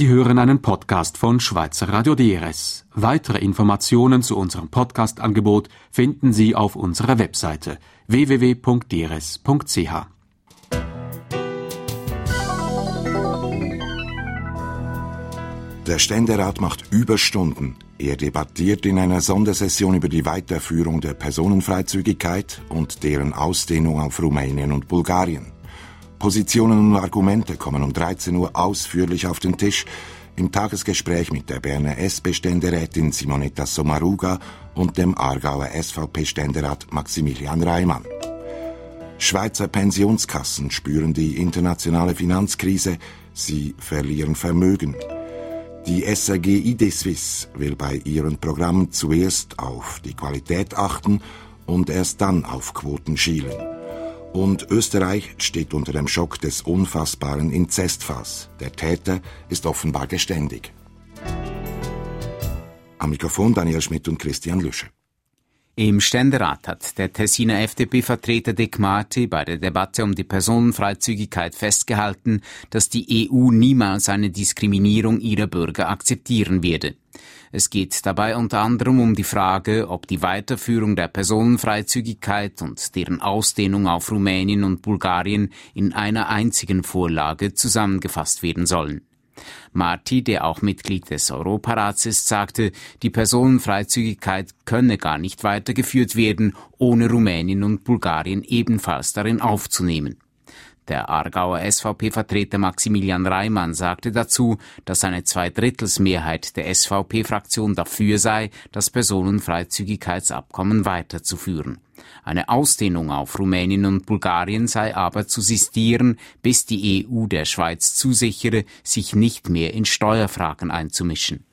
Sie hören einen Podcast von Schweizer Radio DRS. Weitere Informationen zu unserem Podcast-Angebot finden Sie auf unserer Webseite www.drs.ch. Der Ständerat macht Überstunden. Er debattiert in einer Sondersession über die Weiterführung der Personenfreizügigkeit und deren Ausdehnung auf Rumänien und Bulgarien. Positionen und Argumente kommen um 13 Uhr ausführlich auf den Tisch im Tagesgespräch mit der Berner SP-Ständerätin Simonetta Sommaruga und dem Aargauer SVP-Ständerat Maximilian Reimann. Schweizer Pensionskassen spüren die internationale Finanzkrise, sie verlieren Vermögen. Die SRG IDESWISS will bei ihren Programmen zuerst auf die Qualität achten und erst dann auf Quoten schielen. Und Österreich steht unter dem Schock des unfassbaren Inzestfalls. Der Täter ist offenbar geständig. Am Mikrofon Daniel Schmidt und Christian Lüsche. Im Ständerat hat der Tessiner FDP-Vertreter Dick Marty bei der Debatte um die Personenfreizügigkeit festgehalten, dass die EU niemals eine Diskriminierung ihrer Bürger akzeptieren werde. Es geht dabei unter anderem um die Frage, ob die Weiterführung der Personenfreizügigkeit und deren Ausdehnung auf Rumänien und Bulgarien in einer einzigen Vorlage zusammengefasst werden sollen. Marty, der auch Mitglied des Europarats ist, sagte, die Personenfreizügigkeit könne gar nicht weitergeführt werden, ohne Rumänien und Bulgarien ebenfalls darin aufzunehmen. Der Aargauer SVP-Vertreter Maximilian Reimann sagte dazu, dass eine Zweidrittelsmehrheit der SVP-Fraktion dafür sei, das Personenfreizügigkeitsabkommen weiterzuführen. Eine Ausdehnung auf Rumänien und Bulgarien sei aber zu sistieren, bis die EU der Schweiz zusichere, sich nicht mehr in Steuerfragen einzumischen.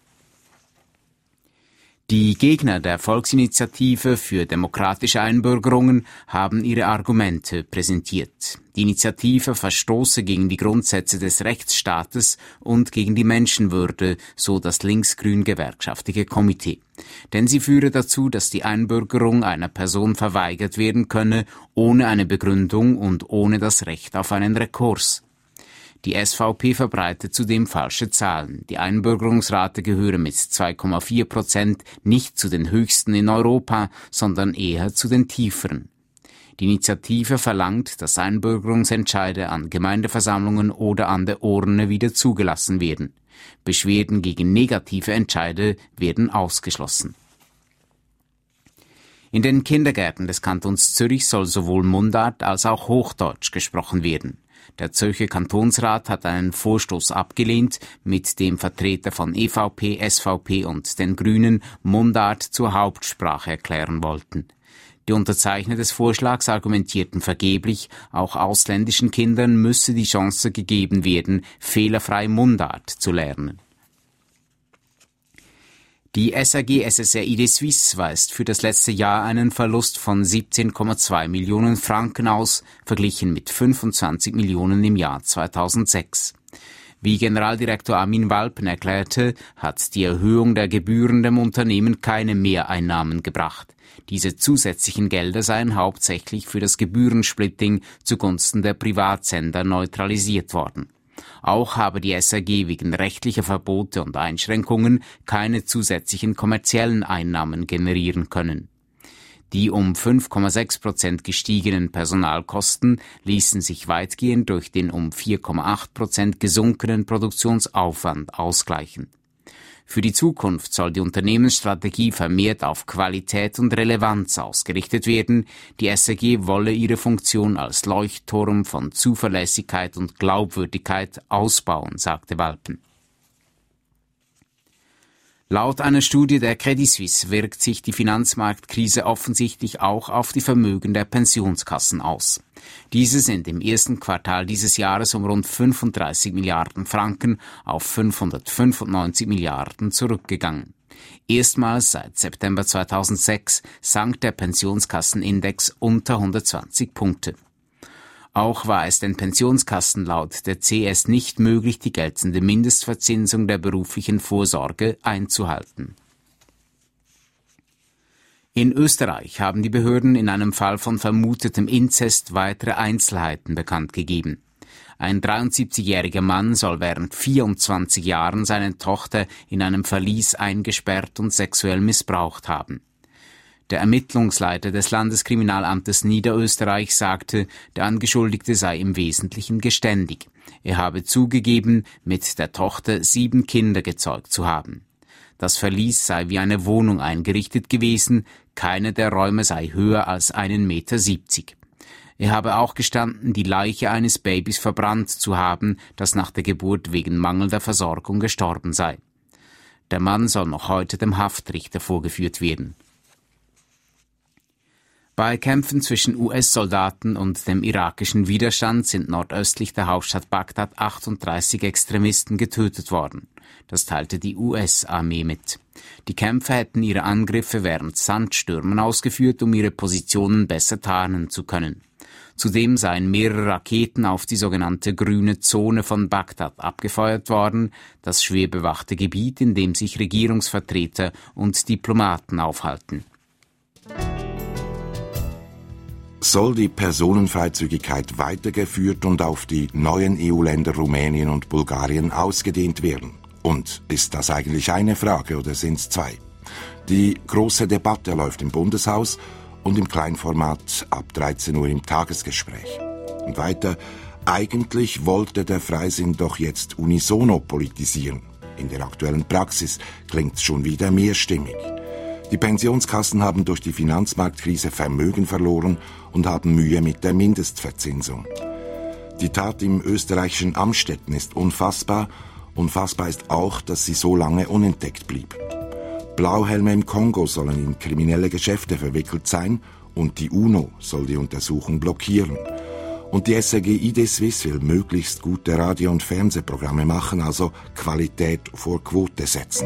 Die Gegner der Volksinitiative für demokratische Einbürgerungen haben ihre Argumente präsentiert. Die Initiative verstoße gegen die Grundsätze des Rechtsstaates und gegen die Menschenwürde, so das linksgrün-gewerkschaftliche Komitee. Denn sie führe dazu, dass die Einbürgerung einer Person verweigert werden könne, ohne eine Begründung und ohne das Recht auf einen Rekurs. Die SVP verbreitet zudem falsche Zahlen. Die Einbürgerungsrate gehöre mit 2,4% nicht zu den höchsten in Europa, sondern eher zu den tieferen. Die Initiative verlangt, dass Einbürgerungsentscheide an Gemeindeversammlungen oder an der Urne wieder zugelassen werden. Beschwerden gegen negative Entscheide werden ausgeschlossen. In den Kindergärten des Kantons Zürich soll sowohl Mundart als auch Hochdeutsch gesprochen werden. Der Zürcher Kantonsrat hat einen Vorstoß abgelehnt, mit dem Vertreter von EVP, SVP und den Grünen Mundart zur Hauptsprache erklären wollten. Die Unterzeichner des Vorschlags argumentierten vergeblich, auch ausländischen Kindern müsse die Chance gegeben werden, fehlerfrei Mundart zu lernen. Die SRG SSR IDESWISS weist für das letzte Jahr einen Verlust von 17,2 Millionen Franken aus, verglichen mit 25 Millionen im Jahr 2006. Wie Generaldirektor Armin Walpen erklärte, hat die Erhöhung der Gebühren dem Unternehmen keine Mehreinnahmen gebracht. Diese zusätzlichen Gelder seien hauptsächlich für das Gebührensplitting zugunsten der Privatsender neutralisiert worden. Auch habe die SRG wegen rechtlicher Verbote und Einschränkungen keine zusätzlichen kommerziellen Einnahmen generieren können. Die um 5,6% gestiegenen Personalkosten ließen sich weitgehend durch den um 4,8% gesunkenen Produktionsaufwand ausgleichen. Für die Zukunft soll die Unternehmensstrategie vermehrt auf Qualität und Relevanz ausgerichtet werden. Die SRG wolle ihre Funktion als Leuchtturm von Zuverlässigkeit und Glaubwürdigkeit ausbauen, sagte Walpen. Laut einer Studie der Credit Suisse wirkt sich die Finanzmarktkrise offensichtlich auch auf die Vermögen der Pensionskassen aus. Diese sind im ersten Quartal dieses Jahres um rund 35 Milliarden Franken auf 595 Milliarden zurückgegangen. Erstmals seit September 2006 sank der Pensionskassenindex unter 120 Punkte. Auch war es den Pensionskassen laut der CS nicht möglich, die geltende Mindestverzinsung der beruflichen Vorsorge einzuhalten. In Österreich haben die Behörden in einem Fall von vermutetem Inzest weitere Einzelheiten bekannt gegeben. Ein 73-jähriger Mann soll während 24 Jahren seine Tochter in einem Verlies eingesperrt und sexuell missbraucht haben. Der Ermittlungsleiter des Landeskriminalamtes Niederösterreich sagte, der Angeschuldigte sei im Wesentlichen geständig. Er habe zugegeben, mit der Tochter 7 Kinder gezeugt zu haben. Das Verlies sei wie eine Wohnung eingerichtet gewesen, keine der Räume sei höher als 1,70 Meter. Er habe auch gestanden, die Leiche eines Babys verbrannt zu haben, das nach der Geburt wegen mangelnder Versorgung gestorben sei. Der Mann soll noch heute dem Haftrichter vorgeführt werden. Bei Kämpfen zwischen US-Soldaten und dem irakischen Widerstand sind nordöstlich der Hauptstadt Bagdad 38 Extremisten getötet worden. Das teilte die US-Armee mit. Die Kämpfer hätten ihre Angriffe während Sandstürmen ausgeführt, um ihre Positionen besser tarnen zu können. Zudem seien mehrere Raketen auf die sogenannte grüne Zone von Bagdad abgefeuert worden, das schwer bewachte Gebiet, in dem sich Regierungsvertreter und Diplomaten aufhalten. Soll die Personenfreizügigkeit weitergeführt und auf die neuen EU-Länder Rumänien und Bulgarien ausgedehnt werden? Und ist das eigentlich eine Frage oder sind es 2? Die große Debatte läuft im Bundeshaus und im Kleinformat ab 13 Uhr im Tagesgespräch. Und weiter, eigentlich wollte der Freisinn doch jetzt unisono politisieren. In der aktuellen Praxis klingt's schon wieder mehrstimmig. Die Pensionskassen haben durch die Finanzmarktkrise Vermögen verloren und haben Mühe mit der Mindestverzinsung. Die Tat im österreichischen Amstetten ist unfassbar. Unfassbar ist auch, dass sie so lange unentdeckt blieb. Blauhelme im Kongo sollen in kriminelle Geschäfte verwickelt sein und die UNO soll die Untersuchung blockieren. Und die SRG IDSwiss will möglichst gute Radio- und Fernsehprogramme machen, also Qualität vor Quote setzen.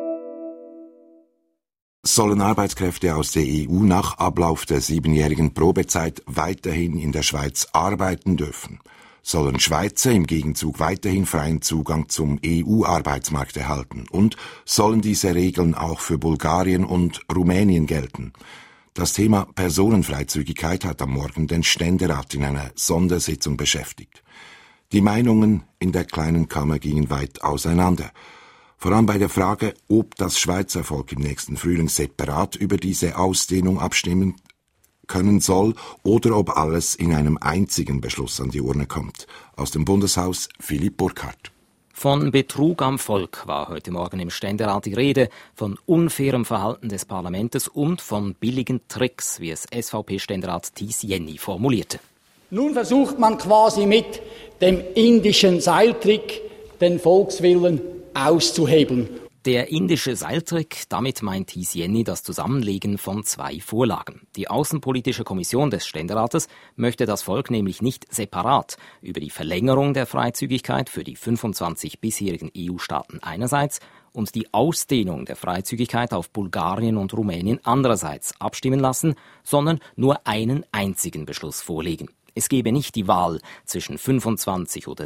Sollen Arbeitskräfte aus der EU nach Ablauf der 7-jährigen Probezeit weiterhin in der Schweiz arbeiten dürfen? Sollen Schweizer im Gegenzug weiterhin freien Zugang zum EU-Arbeitsmarkt erhalten? Und sollen diese Regeln auch für Bulgarien und Rumänien gelten? Das Thema Personenfreizügigkeit hat am Morgen den Ständerat in einer Sondersitzung beschäftigt. Die Meinungen in der kleinen Kammer gingen weit auseinander. Vor allem bei der Frage, ob das Schweizer Volk im nächsten Frühling separat über diese Ausdehnung abstimmen können soll oder ob alles in einem einzigen Beschluss an die Urne kommt. Aus dem Bundeshaus Philipp Burkhardt. Von Betrug am Volk war heute Morgen im Ständerat die Rede, von unfairem Verhalten des Parlaments und von billigen Tricks, wie es SVP-Ständerat Thies Jenny formulierte. Nun versucht man quasi mit dem indischen Seiltrick den Volkswillen auszuhebeln. Der indische Seiltrick, damit meint Thies Jenny das Zusammenlegen von 2 Vorlagen. Die Außenpolitische Kommission des Ständerates möchte das Volk nämlich nicht separat über die Verlängerung der Freizügigkeit für die 25 bisherigen EU-Staaten einerseits und die Ausdehnung der Freizügigkeit auf Bulgarien und Rumänien andererseits abstimmen lassen, sondern nur einen einzigen Beschluss vorlegen. Es gebe nicht die Wahl zwischen 25 oder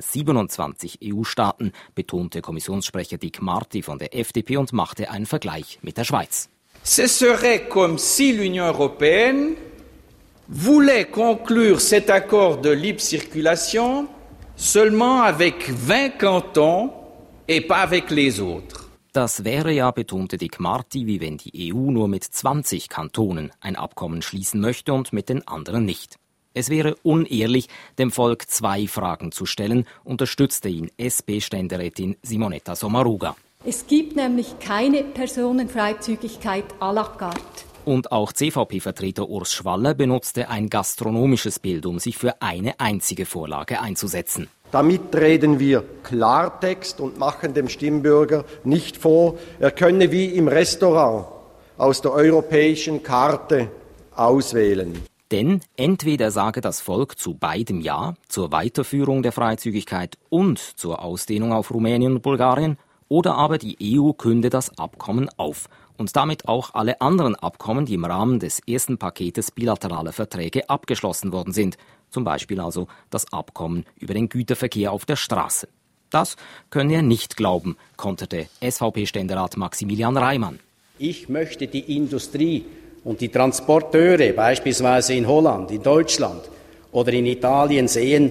27 EU-Staaten, betonte Kommissionssprecher Dick Marty von der FDP und machte einen Vergleich mit der Schweiz. Ce serait comme si l'Union européenne voulait conclure cet accord de libre circulation seulement avec 20 cantons et pas avec les autres. Das wäre ja, betonte Dick Marty, wie wenn die EU nur mit 20 Kantonen ein Abkommen schließen möchte und mit den anderen nicht. Es wäre unehrlich, dem Volk 2 Fragen zu stellen, unterstützte ihn SP-Ständerätin Simonetta Sommaruga. Es gibt nämlich keine Personenfreizügigkeit à la carte. Und auch CVP-Vertreter Urs Schwaller benutzte ein gastronomisches Bild, um sich für eine einzige Vorlage einzusetzen. Damit reden wir Klartext und machen dem Stimmbürger nicht vor, er könne wie im Restaurant aus der europäischen Karte auswählen. Denn entweder sage das Volk zu beidem Ja, zur Weiterführung der Freizügigkeit und zur Ausdehnung auf Rumänien und Bulgarien, oder aber die EU künde das Abkommen auf und damit auch alle anderen Abkommen, die im Rahmen des ersten Paketes bilateraler Verträge abgeschlossen worden sind, zum Beispiel also das Abkommen über den Güterverkehr auf der Straße. Das könne er nicht glauben, konterte SVP-Ständerat Maximilian Reimann. Ich möchte die Industrie und die Transporteure beispielsweise in Holland, in Deutschland oder in Italien sehen,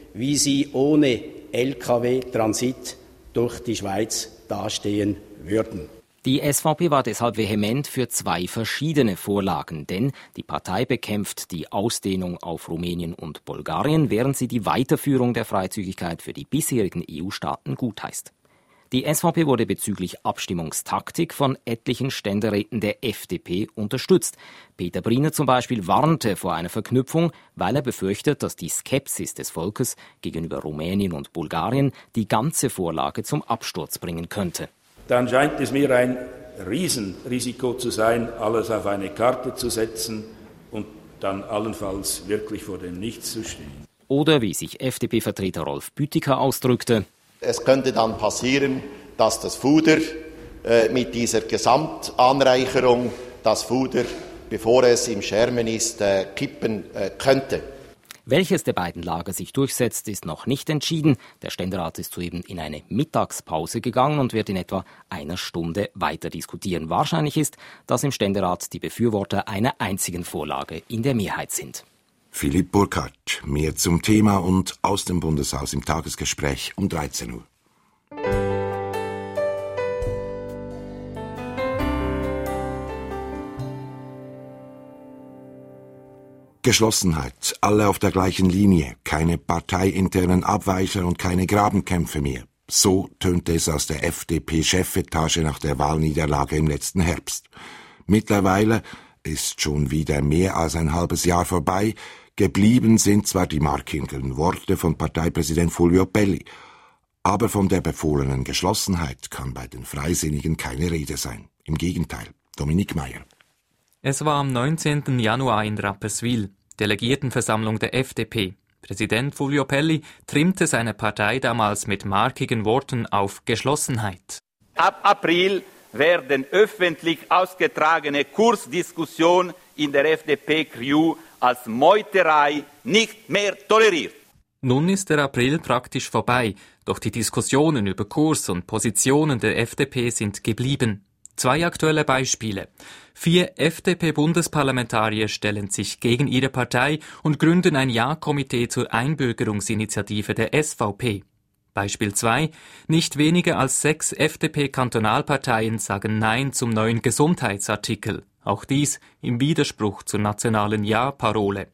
wie sie ohne Lkw-Transit durch die Schweiz dastehen würden. Die SVP war deshalb vehement für 2 verschiedene Vorlagen, denn die Partei bekämpft die Ausdehnung auf Rumänien und Bulgarien, während sie die Weiterführung der Freizügigkeit für die bisherigen EU-Staaten gutheißt. Die SVP wurde bezüglich Abstimmungstaktik von etlichen Ständeräten der FDP unterstützt. Peter Briner zum Beispiel warnte vor einer Verknüpfung, weil er befürchtet, dass die Skepsis des Volkes gegenüber Rumänien und Bulgarien die ganze Vorlage zum Absturz bringen könnte. Dann scheint es mir ein Riesenrisiko zu sein, alles auf eine Karte zu setzen und dann allenfalls wirklich vor dem Nichts zu stehen. Oder wie sich FDP-Vertreter Rolf Büttiker ausdrückte: Es könnte dann passieren, dass das Fuder mit dieser Gesamtanreicherung, das Fuder, bevor es im Schermen ist, kippen könnte. Welches der beiden Lager sich durchsetzt, ist noch nicht entschieden. Der Ständerat ist soeben in eine Mittagspause gegangen und wird in etwa einer Stunde weiter diskutieren. Wahrscheinlich ist, dass im Ständerat die Befürworter einer einzigen Vorlage in der Mehrheit sind. Philipp Burkhardt, mehr zum Thema und aus dem Bundeshaus im Tagesgespräch um 13 Uhr. Geschlossenheit, alle auf der gleichen Linie, keine parteiinternen Abweicher und keine Grabenkämpfe mehr. So tönte es aus der FDP-Chefetage nach der Wahlniederlage im letzten Herbst. Mittlerweile ist schon wieder mehr als ein halbes Jahr vorbei. Geblieben sind zwar die markierenden Worte von Parteipräsident Fulvio Pelli, aber von der befohlenen Geschlossenheit kann bei den Freisinnigen keine Rede sein. Im Gegenteil. Dominik Meyer. Es war am 19. Januar in Rapperswil, Delegiertenversammlung der FDP. Präsident Fulvio Pelli trimmte seine Partei damals mit markigen Worten auf Geschlossenheit. Ab April werden öffentlich ausgetragene Kursdiskussionen in der FDP-Crew als Meuterei nicht mehr toleriert. Nun ist der April praktisch vorbei, doch die Diskussionen über Kurs und Positionen der FDP sind geblieben. 2 aktuelle Beispiele. 4 FDP-Bundesparlamentarier stellen sich gegen ihre Partei und gründen ein Ja-Komitee zur Einbürgerungsinitiative der SVP. Beispiel 2. Nicht weniger als 6 FDP-Kantonalparteien sagen Nein zum neuen Gesundheitsartikel. Auch dies im Widerspruch zur nationalen Ja-Parole.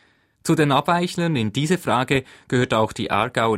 Zu den Abweichlern in diese Frage gehört auch die Aargauer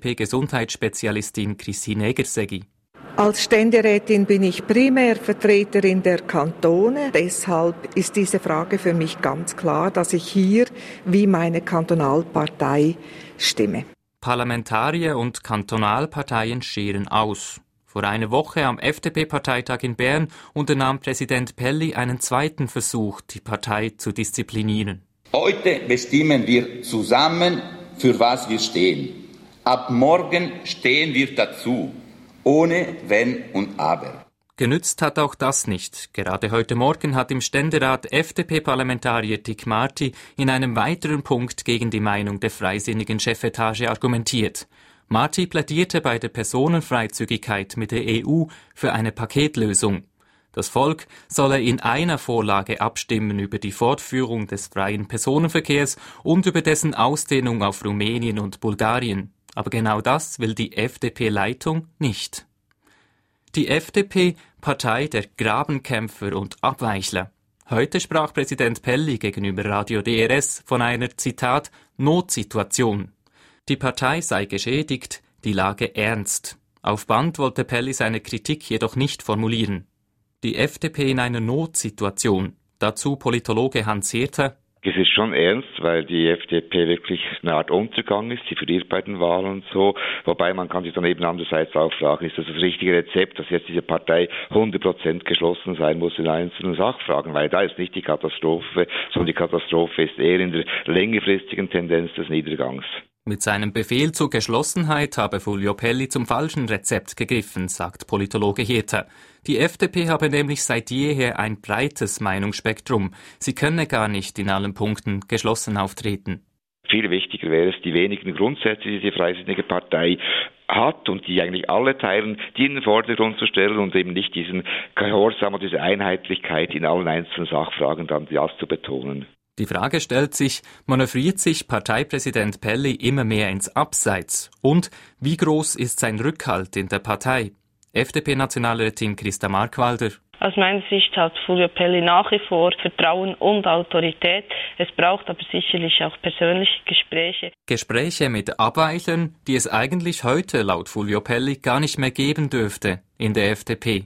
FDP-Gesundheitsspezialistin Christine Egersegi. Als Ständerätin bin ich primär Vertreterin der Kantone. Deshalb ist diese Frage für mich ganz klar, dass ich hier wie meine Kantonalpartei stimme. Parlamentarier und Kantonalparteien scheren aus. Vor einer Woche am FDP-Parteitag in Bern unternahm Präsident Pelli einen zweiten Versuch, die Partei zu disziplinieren. Heute bestimmen wir zusammen, für was wir stehen. Ab morgen stehen wir dazu. Ohne Wenn und Aber. Genützt hat auch das nicht. Gerade heute Morgen hat im Ständerat FDP-Parlamentarier Dick Marty in einem weiteren Punkt gegen die Meinung der freisinnigen Chefetage argumentiert. Marty plädierte bei der Personenfreizügigkeit mit der EU für eine Paketlösung. Das Volk solle in einer Vorlage abstimmen über die Fortführung des freien Personenverkehrs und über dessen Ausdehnung auf Rumänien und Bulgarien. Aber genau das will die FDP-Leitung nicht. Die FDP, Partei der Grabenkämpfer und Abweichler. Heute sprach Präsident Pelli gegenüber Radio DRS von einer, Zitat, Notsituation. Die Partei sei geschädigt, die Lage ernst. Auf Band wollte Pelli seine Kritik jedoch nicht formulieren. Die FDP in einer Notsituation. Dazu Politologe Hans Hirter. Es ist schon ernst, weil die FDP wirklich eine Art Untergang ist. Sie verliert bei den Wahlen und so. Wobei man kann sich dann eben andererseits auch fragen, ist das richtige Rezept, dass jetzt diese Partei 100% geschlossen sein muss in einzelnen Sachfragen? Weil da ist nicht die Katastrophe, sondern die Katastrophe ist eher in der längerfristigen Tendenz des Niedergangs. Mit seinem Befehl zur Geschlossenheit habe Fulvio Pelli zum falschen Rezept gegriffen, sagt Politologe Hirter. Die FDP habe nämlich seit jeher ein breites Meinungsspektrum. Sie könne gar nicht in allen Punkten geschlossen auftreten. Viel wichtiger wäre es, die wenigen Grundsätze, die diese freisinnige Partei hat und die eigentlich alle teilen, die in den Vordergrund zu stellen und eben nicht diesen Gehorsam und diese Einheitlichkeit in allen einzelnen Sachfragen dann das zu betonen. Die Frage stellt sich, manövriert sich Parteipräsident Pelli immer mehr ins Abseits? Und wie groß ist sein Rückhalt in der Partei? FDP-Nationalrätin Christa Markwalder. Aus meiner Sicht hat Fulvio Pelli nach wie vor Vertrauen und Autorität. Es braucht aber sicherlich auch persönliche Gespräche. Gespräche mit Abweichern, die es eigentlich heute laut Fulvio Pelli gar nicht mehr geben dürfte in der FDP.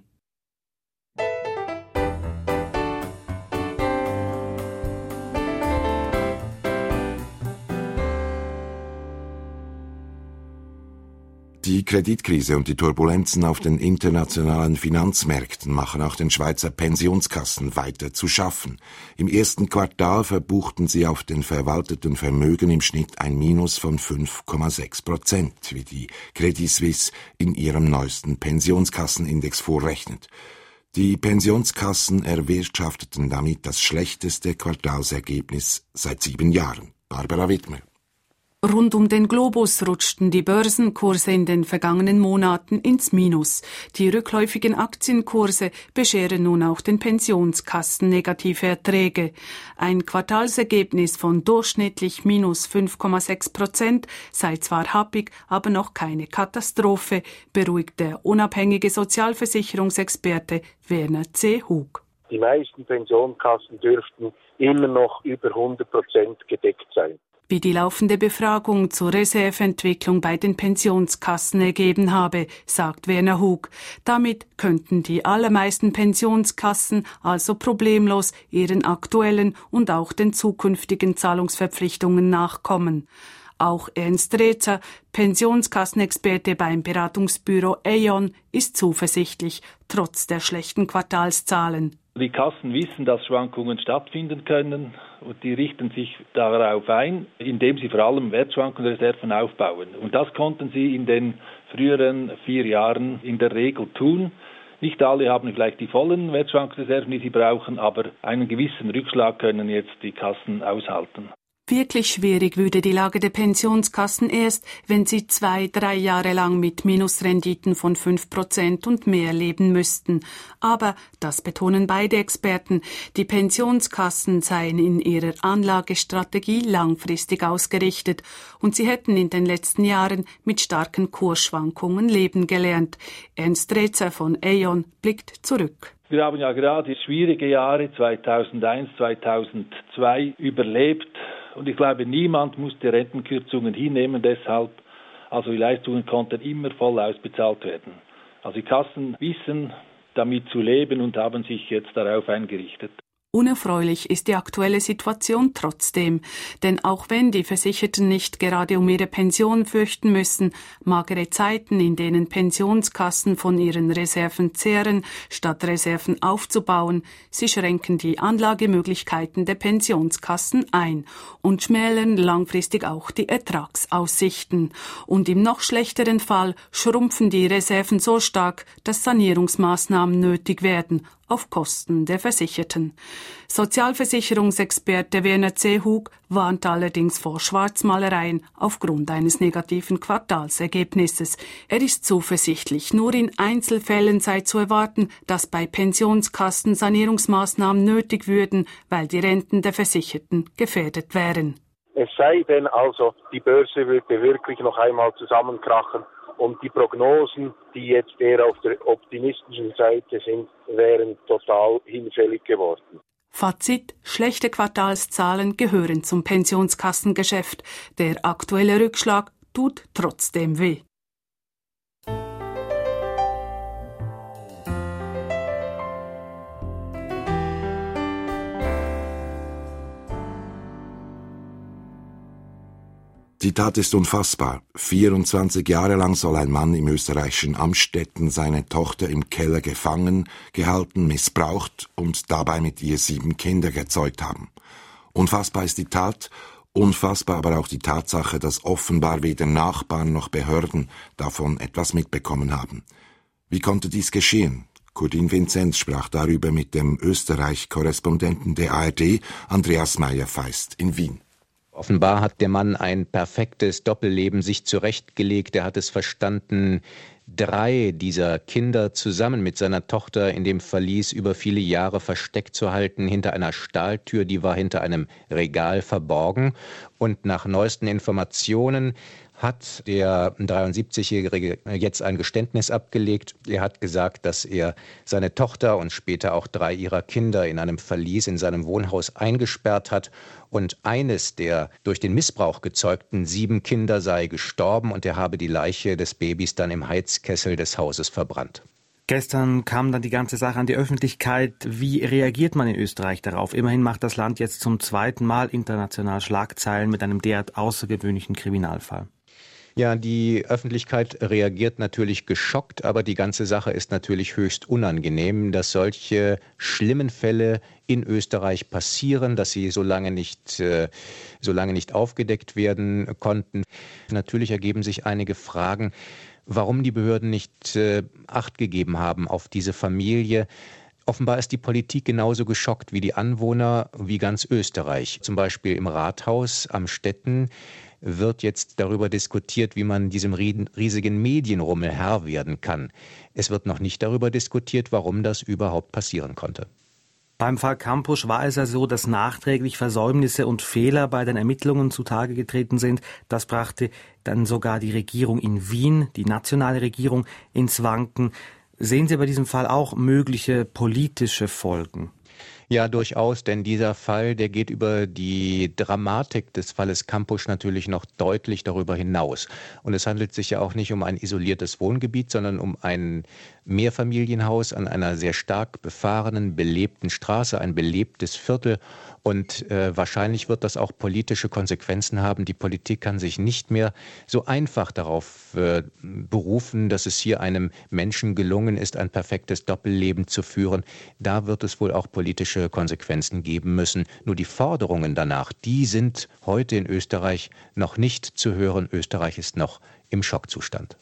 Die Kreditkrise und die Turbulenzen auf den internationalen Finanzmärkten machen auch den Schweizer Pensionskassen weiter zu schaffen. Im ersten Quartal verbuchten sie auf den verwalteten Vermögen im Schnitt ein Minus von 5,6%, wie die Credit Suisse in ihrem neuesten Pensionskassenindex vorrechnet. Die Pensionskassen erwirtschafteten damit das schlechteste Quartalsergebnis seit 7 Jahren. Barbara Wittmer. Rund um den Globus rutschten die Börsenkurse in den vergangenen Monaten ins Minus. Die rückläufigen Aktienkurse bescheren nun auch den Pensionskassen negative Erträge. Ein Quartalsergebnis von durchschnittlich minus 5,6% sei zwar happig, aber noch keine Katastrophe, beruhigt der unabhängige Sozialversicherungsexperte Werner C. Hug. Die meisten Pensionskassen dürften immer noch über 100% gedeckt sein. Wie die laufende Befragung zur Reserveentwicklung bei den Pensionskassen ergeben habe, sagt Werner Hug. Damit könnten die allermeisten Pensionskassen also problemlos ihren aktuellen und auch den zukünftigen Zahlungsverpflichtungen nachkommen. Auch Ernst Rezer, Pensionskassenexperte beim Beratungsbüro Aeon, ist zuversichtlich, trotz der schlechten Quartalszahlen. Die Kassen wissen, dass Schwankungen stattfinden können und die richten sich darauf ein, indem sie vor allem Wertschwankungsreserven aufbauen. Und das konnten sie in den früheren 4 Jahren in der Regel tun. Nicht alle haben vielleicht die vollen Wertschwankungsreserven, die sie brauchen, aber einen gewissen Rückschlag können jetzt die Kassen aushalten. Wirklich schwierig würde die Lage der Pensionskassen erst, wenn sie 2-3 Jahre lang mit Minusrenditen von 5% und mehr leben müssten. Aber, das betonen beide Experten, die Pensionskassen seien in ihrer Anlagestrategie langfristig ausgerichtet und sie hätten in den letzten Jahren mit starken Kursschwankungen leben gelernt. Ernst Rezer von Aeon blickt zurück. Wir haben ja gerade schwierige Jahre 2001, 2002 überlebt. Und ich glaube, niemand musste Rentenkürzungen hinnehmen deshalb. Also die Leistungen konnten immer voll ausbezahlt werden. Also die Kassen wissen, damit zu leben und haben sich jetzt darauf eingerichtet. Unerfreulich ist die aktuelle Situation trotzdem, denn auch wenn die Versicherten nicht gerade um ihre Pension fürchten müssen, magere Zeiten, in denen Pensionskassen von ihren Reserven zehren, statt Reserven aufzubauen, sie schränken die Anlagemöglichkeiten der Pensionskassen ein und schmälern langfristig auch die Ertragsaussichten. Und im noch schlechteren Fall schrumpfen die Reserven so stark, dass Sanierungsmaßnahmen nötig werden, auf Kosten der Versicherten. Sozialversicherungsexperte Werner C. Hug warnt allerdings vor Schwarzmalereien aufgrund eines negativen Quartalsergebnisses. Er ist zuversichtlich, nur in Einzelfällen sei zu erwarten, dass bei Pensionskassen Sanierungsmaßnahmen nötig würden, weil die Renten der Versicherten gefährdet wären. Es sei denn also, die Börse würde wirklich noch einmal zusammenkrachen. Und die Prognosen, die jetzt eher auf der optimistischen Seite sind, wären total hinfällig geworden. Fazit: Schlechte Quartalszahlen gehören zum Pensionskassengeschäft. Der aktuelle Rückschlag tut trotzdem weh. Die Tat ist unfassbar. 24 Jahre lang soll ein Mann im österreichischen Amstetten seine Tochter im Keller gefangen, gehalten, missbraucht und dabei mit ihr 7 Kinder gezeugt haben. Unfassbar ist die Tat, unfassbar aber auch die Tatsache, dass offenbar weder Nachbarn noch Behörden davon etwas mitbekommen haben. Wie konnte dies geschehen? Kurdin Vinzenz sprach darüber mit dem Österreich-Korrespondenten der ARD, Andreas Meyer-Feist in Wien. Offenbar hat der Mann ein perfektes Doppelleben sich zurechtgelegt. Er hat es verstanden, 3 dieser Kinder zusammen mit seiner Tochter in dem Verlies über viele Jahre versteckt zu halten, hinter einer Stahltür, die war hinter einem Regal verborgen. Und nach neuesten Informationen hat der 73-Jährige jetzt ein Geständnis abgelegt. Er hat gesagt, dass er seine Tochter und später auch 3 ihrer Kinder in einem Verlies in seinem Wohnhaus eingesperrt hat. Und eines der durch den Missbrauch gezeugten 7 Kinder sei gestorben und er habe die Leiche des Babys dann im Heizkessel des Hauses verbrannt. Gestern kam dann die ganze Sache an die Öffentlichkeit. Wie reagiert man in Österreich darauf? Immerhin macht das Land jetzt zum 2. Mal international Schlagzeilen mit einem derart außergewöhnlichen Kriminalfall. Ja, die Öffentlichkeit reagiert natürlich geschockt, aber die ganze Sache ist natürlich höchst unangenehm, dass solche schlimmen Fälle in Österreich passieren, dass sie so lange nicht aufgedeckt werden konnten. Natürlich ergeben sich einige Fragen, warum die Behörden nicht Acht gegeben haben auf diese Familie. Offenbar ist die Politik genauso geschockt wie die Anwohner, wie ganz Österreich. Zum Beispiel im Rathaus am Stetten wird jetzt darüber diskutiert, wie man diesem riesigen Medienrummel Herr werden kann. Es wird noch nicht darüber diskutiert, warum das überhaupt passieren konnte. Beim Fall Campusch war es ja so, dass nachträglich Versäumnisse und Fehler bei den Ermittlungen zutage getreten sind. Das brachte dann sogar die Regierung in Wien, die nationale Regierung, ins Wanken. Sehen Sie bei diesem Fall auch mögliche politische Folgen? Ja, durchaus, denn dieser Fall, der geht über die Dramatik des Falles Campusch natürlich noch deutlich darüber hinaus. Und es handelt sich ja auch nicht um ein isoliertes Wohngebiet, sondern um ein Mehrfamilienhaus an einer sehr stark befahrenen, belebten Straße, ein belebtes Viertel. Und wahrscheinlich wird das auch politische Konsequenzen haben. Die Politik kann sich nicht mehr so einfach darauf berufen, dass es hier einem Menschen gelungen ist, ein perfektes Doppelleben zu führen. Da wird es wohl auch politische Konsequenzen geben müssen. Nur die Forderungen danach, die sind heute in Österreich noch nicht zu hören. Österreich ist noch im Schockzustand.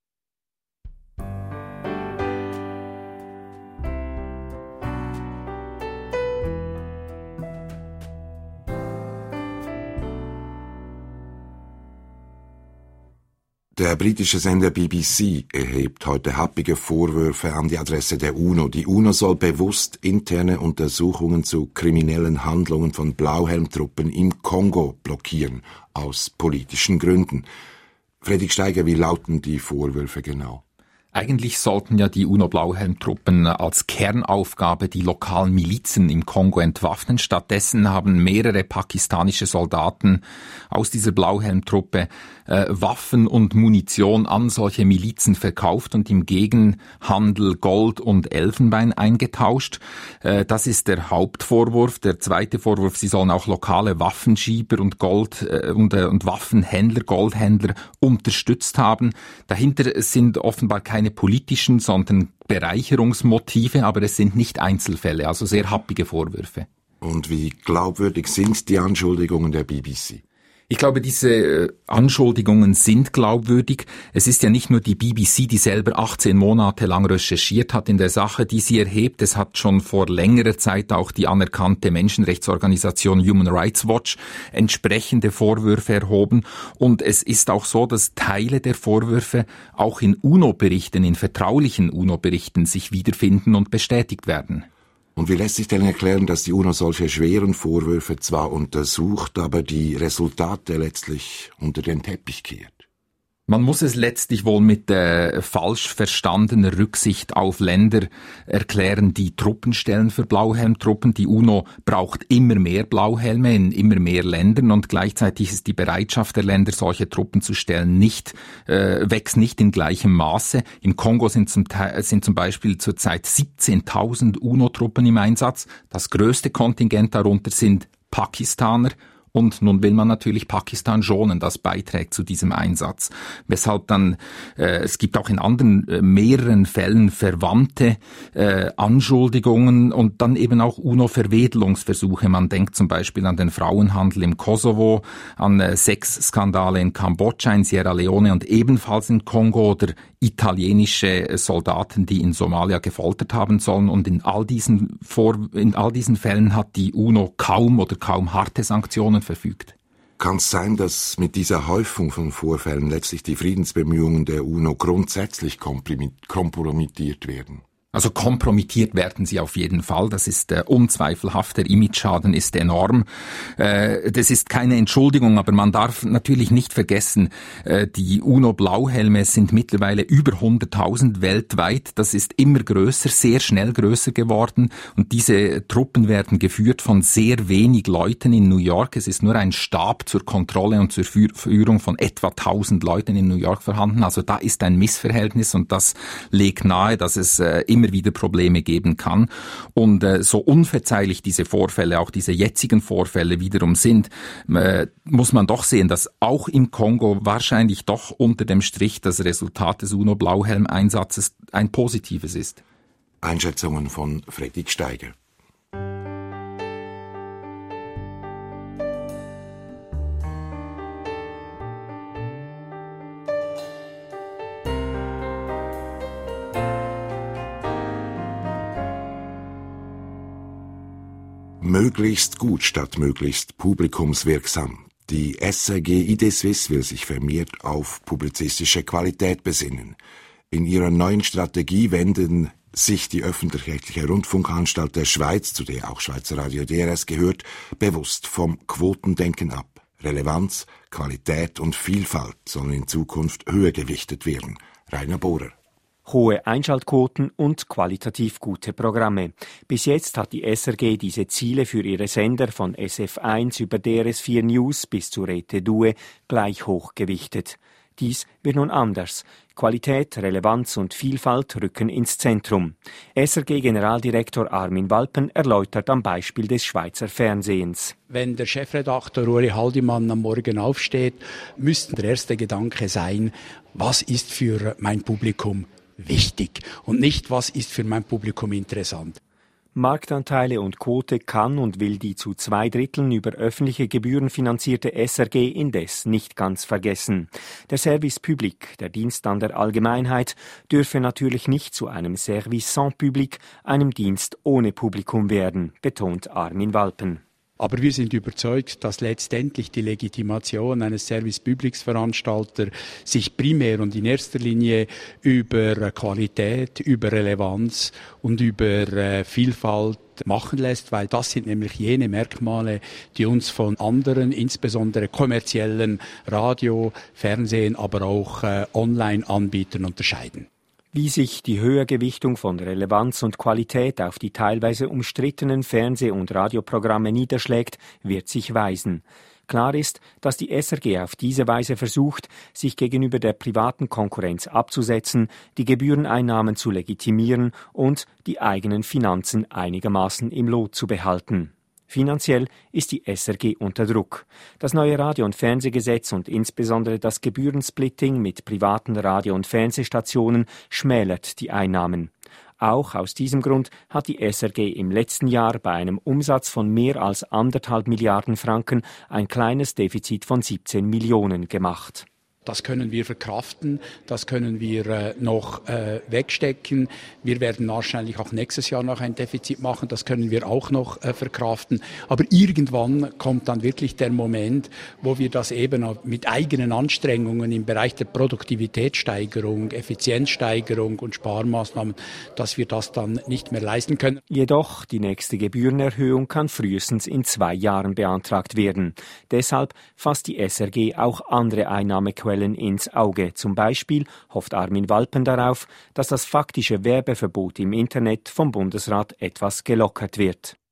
Der britische Sender BBC erhebt heute happige Vorwürfe an die Adresse der UNO. Die UNO soll bewusst interne Untersuchungen zu kriminellen Handlungen von Blauhelmtruppen im Kongo blockieren, aus politischen Gründen. Fredrik Steiger, wie lauten die Vorwürfe genau? Eigentlich sollten ja die UNO-Blauhelmtruppen als Kernaufgabe die lokalen Milizen im Kongo entwaffnen. Stattdessen haben mehrere pakistanische Soldaten aus dieser Blauhelmtruppe Waffen und Munition an solche Milizen verkauft und im Gegenhandel Gold und Elfenbein eingetauscht. Das ist der Hauptvorwurf. Der zweite Vorwurf, sie sollen auch lokale Waffenschieber und und Waffenhändler, Goldhändler unterstützt haben. Dahinter sind offenbar keine politischen, sondern Bereicherungsmotive, aber es sind nicht Einzelfälle, also sehr happige Vorwürfe. Und wie glaubwürdig sind die Anschuldigungen der BBC? Ich glaube, diese Anschuldigungen sind glaubwürdig. Es ist ja nicht nur die BBC, die selber 18 Monate lang recherchiert hat in der Sache, die sie erhebt. Es hat schon vor längerer Zeit auch die anerkannte Menschenrechtsorganisation Human Rights Watch entsprechende Vorwürfe erhoben. Und es ist auch so, dass Teile der Vorwürfe auch in UNO-Berichten, in vertraulichen UNO-Berichten sich wiederfinden und bestätigt werden. Und wie lässt sich denn erklären, dass die UNO solche schweren Vorwürfe zwar untersucht, aber die Resultate letztlich unter den Teppich kehrt? Man muss es letztlich wohl mit falsch verstandener Rücksicht auf Länder erklären, die Truppen stellen für Blauhelmtruppen. Die UNO braucht immer mehr Blauhelme in immer mehr Ländern und gleichzeitig ist die Bereitschaft der Länder, solche Truppen zu stellen, wächst nicht in gleichem Maße. Im Kongo sind zum Beispiel zurzeit 17.000 UNO-Truppen im Einsatz. Das größte Kontingent darunter sind Pakistaner. Und nun will man natürlich Pakistan schonen, das beiträgt zu diesem Einsatz. Weshalb dann, es gibt auch in anderen mehreren Fällen verwandte Anschuldigungen und dann eben auch UNO-Verwedelungsversuche. Man denkt zum Beispiel an den Frauenhandel im Kosovo, an Sexskandale in Kambodscha, in Sierra Leone und ebenfalls in Kongo oder italienische Soldaten, die in Somalia gefoltert haben sollen. Und in all diesen Fällen hat die UNO kaum harte Sanktionen verfügt. Kann es sein, dass mit dieser Häufung von Vorfällen letztlich die Friedensbemühungen der UNO grundsätzlich kompromittiert werden? Also kompromittiert werden sie auf jeden Fall. Das ist unzweifelhaft. Der Imageschaden ist enorm. Das ist keine Entschuldigung, aber man darf natürlich nicht vergessen, die UNO-Blauhelme sind mittlerweile über 100.000 weltweit. Das ist immer größer, sehr schnell größer geworden. Und diese Truppen werden geführt von sehr wenig Leuten in New York. Es ist nur ein Stab zur Kontrolle und zur Führung von etwa 1.000 Leuten in New York vorhanden. Also da ist ein Missverhältnis und das legt nahe, dass es immer wieder Probleme geben kann. Und so unverzeihlich diese Vorfälle, auch diese jetzigen Vorfälle wiederum sind, muss man doch sehen, dass auch im Kongo wahrscheinlich doch unter dem Strich das Resultat des UNO-Blauhelm-Einsatzes ein positives ist. Einschätzungen von Fredrik Steiger. Möglichst gut statt möglichst publikumswirksam. Die SRG IDSwiss will sich vermehrt auf publizistische Qualität besinnen. In ihrer neuen Strategie wenden sich die öffentlich-rechtliche Rundfunkanstalt der Schweiz, zu der auch Schweizer Radio DRS gehört, bewusst vom Quotendenken ab. Relevanz, Qualität und Vielfalt sollen in Zukunft höher gewichtet werden. Rainer Bohrer. Hohe Einschaltquoten und qualitativ gute Programme. Bis jetzt hat die SRG diese Ziele für ihre Sender von SF1 über DRS4 News bis zu Rete Due gleich hoch gewichtet. Dies wird nun anders. Qualität, Relevanz und Vielfalt rücken ins Zentrum. SRG-Generaldirektor Armin Walpen erläutert am Beispiel des Schweizer Fernsehens. Wenn der Chefredakteur Uri Haldimann am Morgen aufsteht, müsste der erste Gedanke sein, was ist für mein Publikum wichtig und nicht, was ist für mein Publikum interessant. Marktanteile und Quote kann und will die zu 2/3 über öffentliche Gebühren finanzierte SRG indes nicht ganz vergessen. Der Service Public, der Dienst an der Allgemeinheit, dürfe natürlich nicht zu einem Service sans Public, einem Dienst ohne Publikum werden, betont Armin Walpen. Aber wir sind überzeugt, dass letztendlich die Legitimation eines Service-Publics-Veranstalter sich primär und in erster Linie über Qualität, über Relevanz und über Vielfalt machen lässt, weil das sind nämlich jene Merkmale, die uns von anderen, insbesondere kommerziellen Radio-, Fernsehen, aber auch Online-Anbietern unterscheiden. Wie sich die Höhergewichtung von Relevanz und Qualität auf die teilweise umstrittenen Fernseh- und Radioprogramme niederschlägt, wird sich weisen. Klar ist, dass die SRG auf diese Weise versucht, sich gegenüber der privaten Konkurrenz abzusetzen, die Gebühreneinnahmen zu legitimieren und die eigenen Finanzen einigermaßen im Lot zu behalten. Finanziell ist die SRG unter Druck. Das neue Radio- und Fernsehgesetz und insbesondere das Gebührensplitting mit privaten Radio- und Fernsehstationen schmälert die Einnahmen. Auch aus diesem Grund hat die SRG im letzten Jahr bei einem Umsatz von mehr als 1,5 Milliarden Franken ein kleines Defizit von 17 Millionen gemacht. Das können wir verkraften, das können wir noch wegstecken. Wir werden wahrscheinlich auch nächstes Jahr noch ein Defizit machen, das können wir auch noch verkraften. Aber irgendwann kommt dann wirklich der Moment, wo wir das eben mit eigenen Anstrengungen im Bereich der Produktivitätssteigerung, Effizienzsteigerung und Sparmaßnahmen, dass wir das dann nicht mehr leisten können. Jedoch, die nächste Gebührenerhöhung kann frühestens in 2 Jahren beantragt werden. Deshalb fasst die SRG auch andere Einnahmequellen ins Auge. Zum Beispiel hofft Armin Walpen darauf, dass das faktische Werbeverbot im Internet vom Bundesrat etwas gelockert wird.